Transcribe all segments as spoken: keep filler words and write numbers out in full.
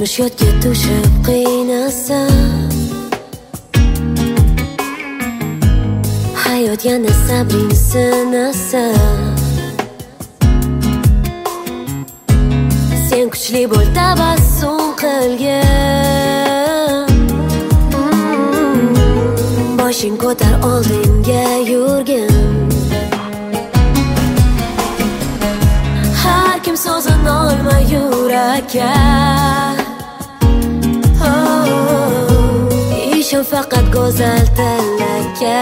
yetmish yodga tushib qiynasam, hayot yana sabring sinasa, sen kuchli bo'l, tabassum qilgin, boshing ko'tar, oldinga yurgin. Har kim so'zini olma yurakka, oh, ishon faqat go'zal tilakka.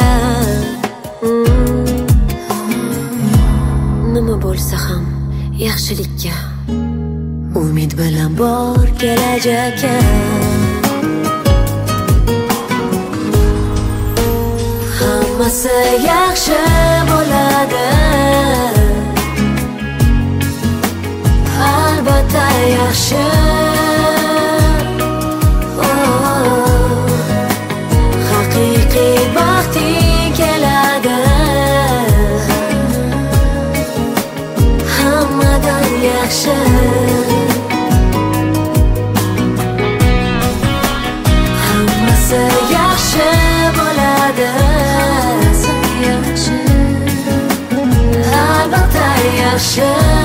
Nima bo'lsa ham yaxshilikka, umid bilan bor kelajakka. Hammasi yaxshi bo'ladi, albatta yaxshi. Oh, haqiqiy baxting keladi, hammadan yaxshi. Hammasi yaxshi bo'ladi, albatta yaxshi.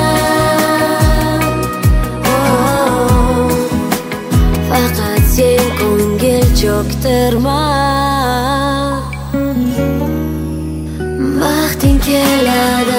Faqat sen ko'ngil cho'ktirma, baxting keladi.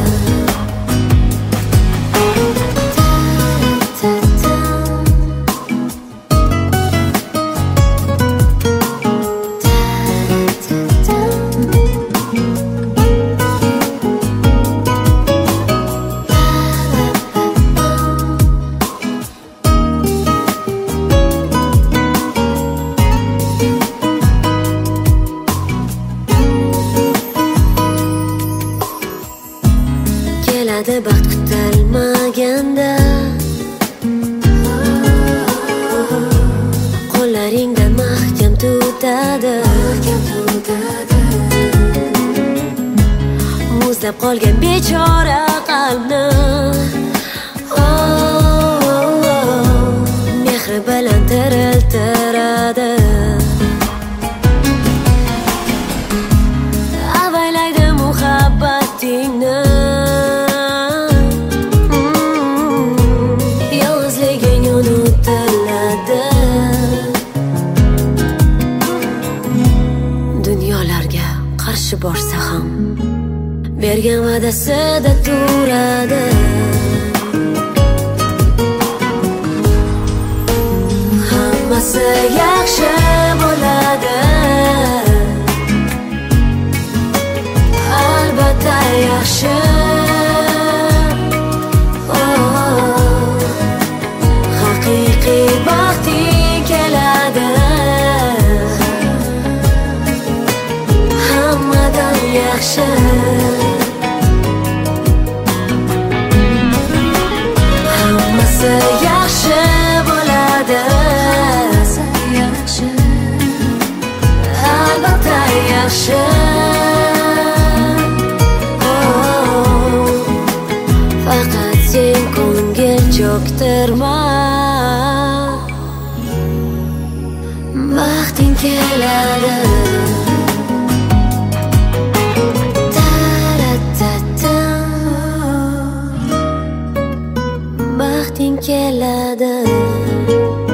Keladi baxt kutilmaganda, qo'llaringdan mahkam tutadi, muzlab qolgan bechora qalbni, oh, mehri bilan tiriltiradi. Avaylaydi muhabbatingni, dunyolarga qarshi borsa ham bergan va'dasida turadi. Hammasi yaxshi bo'ladi, albatta yaxshi. Oh, haqiqiy baxting keladi, hammadan yaxshi. Hammasi yaxshi bo'ladi, albatta yaxshi. Oh, faqat sen ko'ngil cho'ktirma, baxting keladi. Baxting keladi.